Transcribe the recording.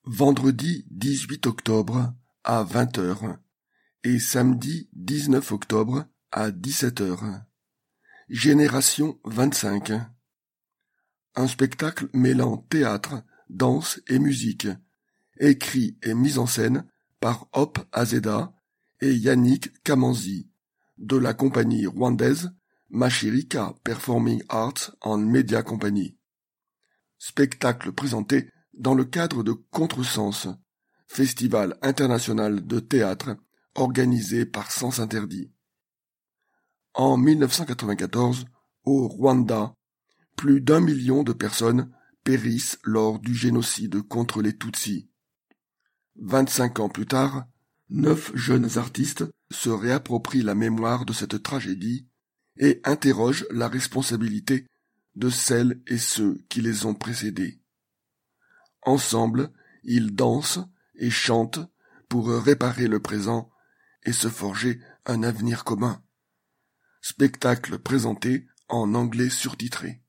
vendredi 18 octobre à 20h et samedi 19 octobre à 17h. Génération 25. Un spectacle mêlant théâtre, danse et musique, écrit et mis en scène par Hop Azeda et Yannick Kamanzi, de la compagnie rwandaise Mashirika Performing Arts and Media Company. Spectacle présenté dans le cadre de Contresens, festival international de théâtre organisé par Sens Interdit. En 1994, au Rwanda, plus d'1 million de personnes périssent lors du génocide contre les Tutsis. 25 ans plus tard, 9 jeunes artistes se réapproprient la mémoire de cette tragédie et interrogent la responsabilité de celles et ceux qui les ont précédés. Ensemble, ils dansent et chantent pour réparer le présent et se forger un avenir commun. Spectacle présenté en anglais surtitré.